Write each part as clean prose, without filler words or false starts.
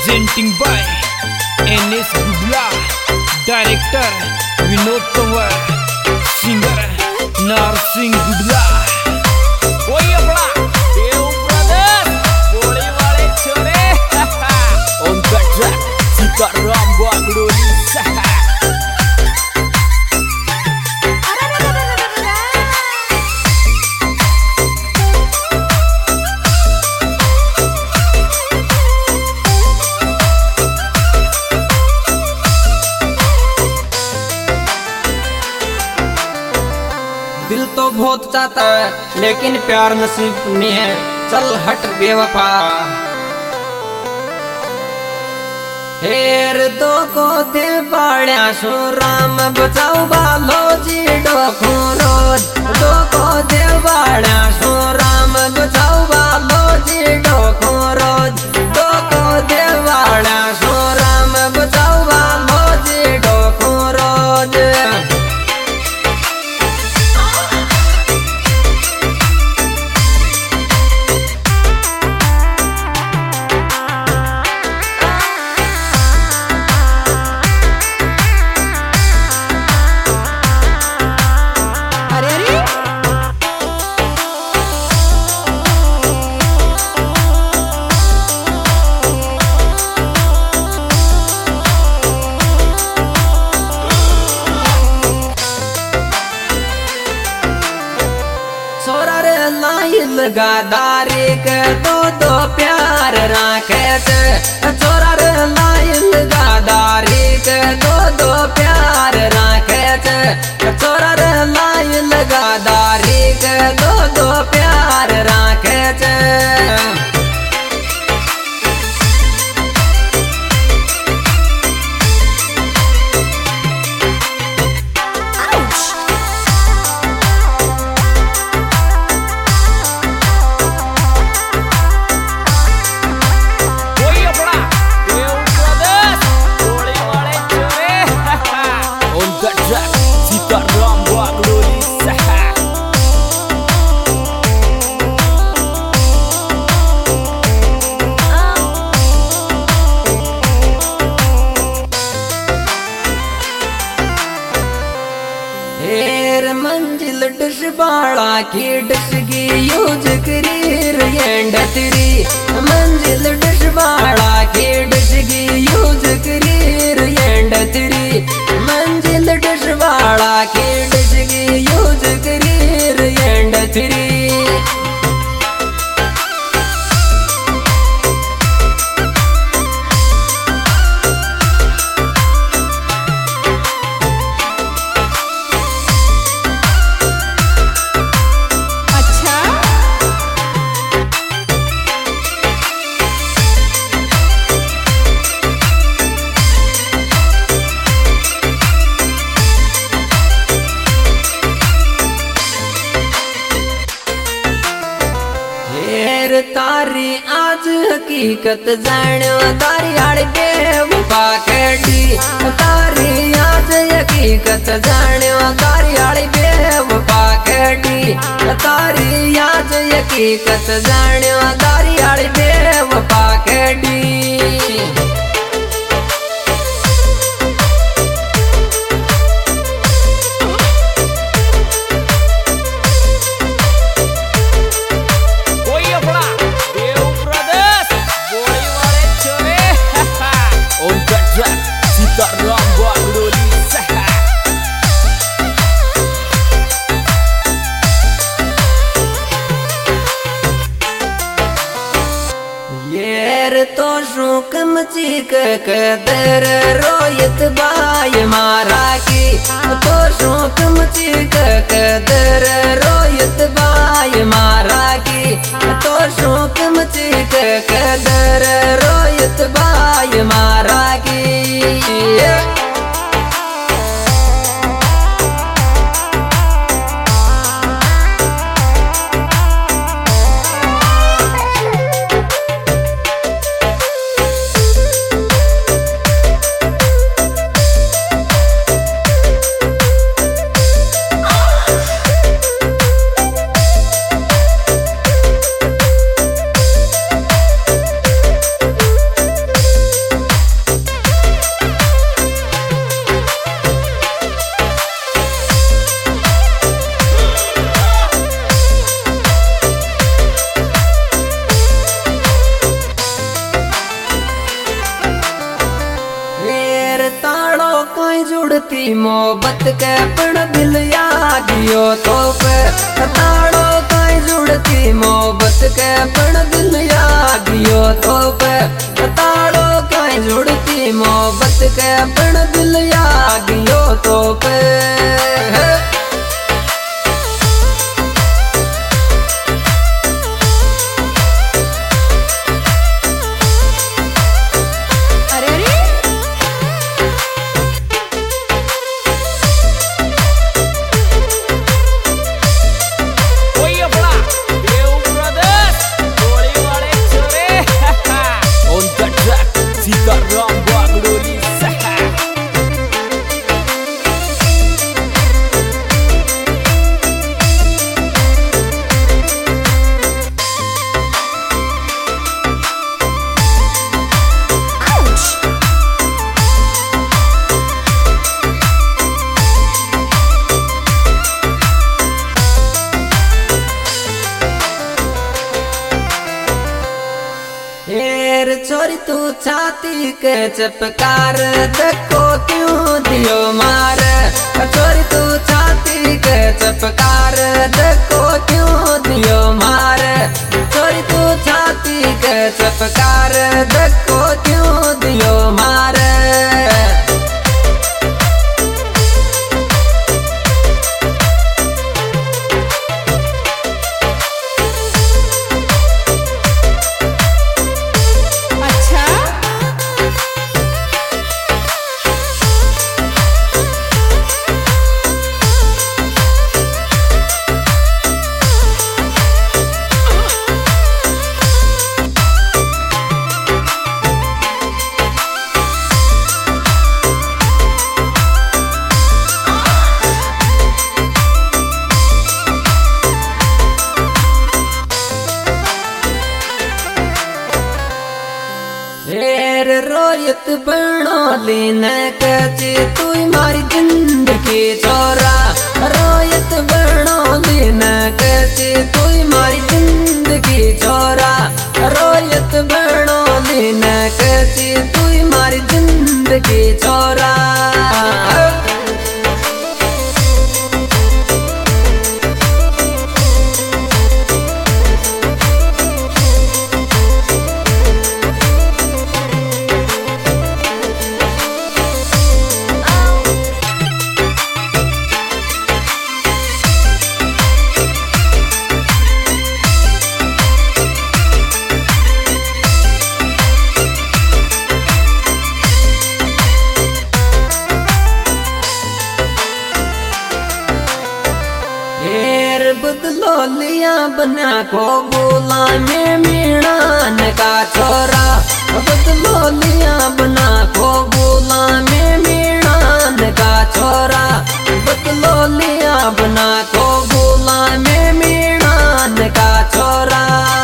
presenting by NS Gudla, director Vinod Tawar, singer Narsingh Gudla. कोई अपना देव brothers बोले वाले छोरे on the track Sitaram Bagdoli. दिल तो बहुत चाहता है लेकिन प्यार नसीब नहीं है, चल हट बेवफा। हेर दो को दिल पाड़ा सो राम बचाओ बालो जी डोखो रोज, दो को दिल पाड़ा सो राम बचाओ बालो जी डोखो रोज, दो को दिल पाड़ा सो राम बचाओ बालो जी डोखो रोज। लगादारी के दो प्यार राखे थे, छोरा रे लाइन लगादारी के दो प्यार राखे थे, छोरा रे लाइन लगादारी के दो प्यार राखे थे। मंजिल डिश बाड़ा की डिशगी यूज करीर येंडतरी, मंजिल डिश बाड़ा की डिशगी यूज करीर येंडतरी, मंजिल डिश बाड़ा की डिशगी यूज करीर येंडतरी। तारी आज हकीकत जानो तारी आड़ बेवफा कैडी, तारी आज हकीकत जानो तारी आड़ बेवफा कैडी, तारी आज हकीकत जानो तारी आड़ बेवफा कैडी। तो शोकम चीक कदर रोयत बाय मारा की, तो शोकम चीक कदर रोयत बाय मारा की, तो शोकम चीक कदर रोयत बाय मारा की। मोहब्बत के पण दिल यागियो तो पे ताड़ो कहीं जुड़ती मोहब्बत के पण दिल यागियो तो पे ताड़ो कहीं जुड़ती मोहब्बत के पण दिल यागियो तो पे छोरी तू छाती के चपकार देखो क्यों दियो मार छोरी तू छाती के चपकार देखो क्यों दियो मार छोरी तू छाती के चपकार देखो क्यों दियो मार रोयत बनो लीन कची तू मारी जिंदगी छोरा रोयत बनो लीन कची तू मारी जिंदगी छोरा रोयत बनो लीन कची तू मारी जिंदगी छोरा बदलो लिया बना को बोला में मीणान का छोरा बदलो लिया बना को बोला में मीणान का छोरा बदलो लिया बना को बोला में मीणान का छोरा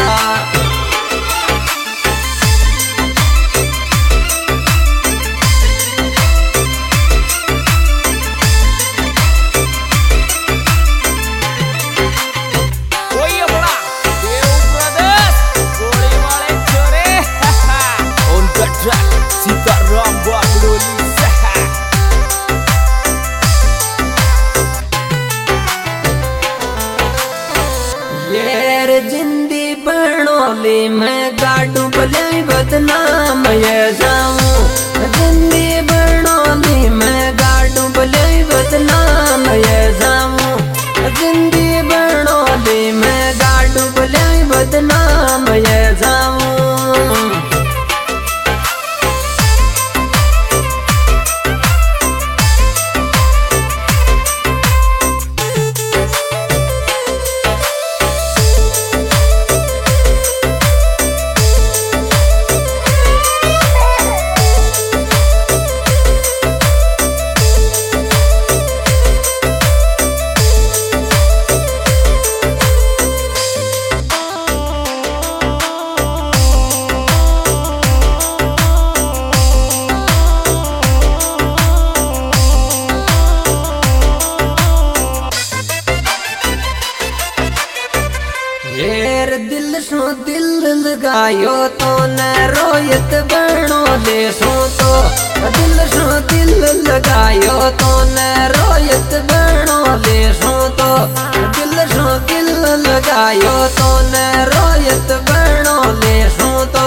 जिंदी बनोली मैं गाडू भले बदनाम ये जाऊं जिंदी बनोली मैं गाडू भले बदनाम ये जाऊं जिंदी बनोली मैं गाडू भले बदनाम ये जाऊं हेर दिल सो दिल लगायो तो न रोयत बनो ले सो तो दिल सो दिल लगायो तो न रोयत बनो ले सो तो दिल सो दिल लगायो तो न रोयत बनो ले सो तो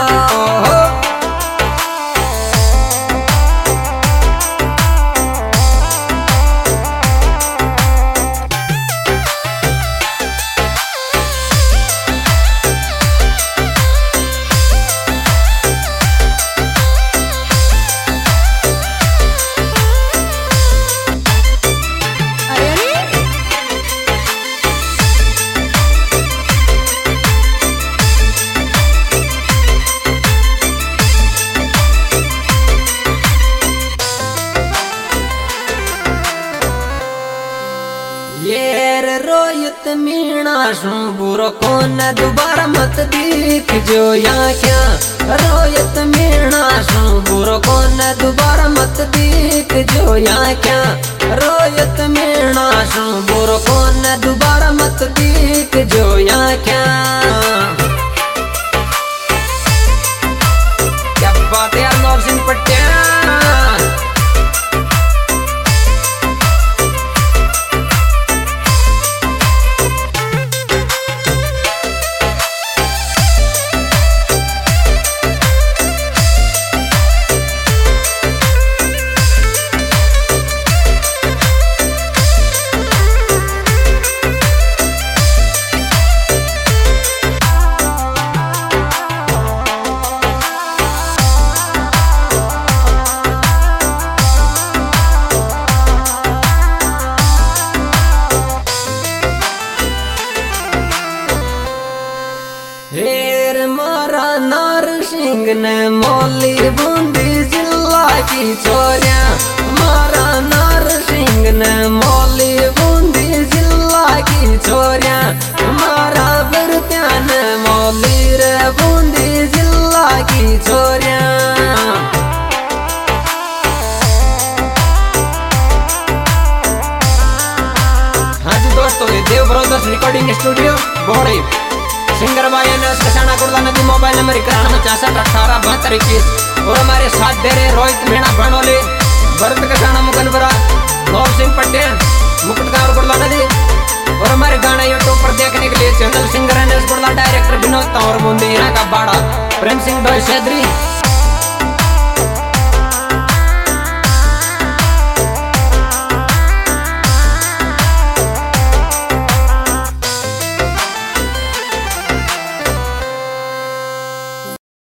येर रोयत मीणा सू बुरो कोन दोबारा मत देख जो यहाँ क्या रोयत मीणा सू बुरो कोन दोबारा मत देख जो यहाँ क्या रोयत मीणा सू बुरो कोन दोबारा मत देख जो यहाँ क्या बात है यार नौरसिंह पट्टिया। हेर मारा नारसिंह ने मौली बूंदी जिला की छोरिया मारा नारसिंह ने मौली बूंदी जिला की छोरिया मारा बरत्या ने मौली रे बूंदी जिला की छोरिया। हाँ जी दोस्तों, ये Dev brothers recording studio Bodi singer भाई ने कसाना गुड़ला नदी मोबाइल नंबर 9165187221 और हमारे साथ दे रहे रोहित मीणा भनोली भरत कसाना मुकनपुरा नौर सिंह पटेल मुकुटगांव गुड़ला नदी और हमारे गाना यूट्यूब पर देखने के लिए channel singer NS Gudla director Vinod Tanwar Bundi का बाड़ा प्रेम सिंह भाई सेद्री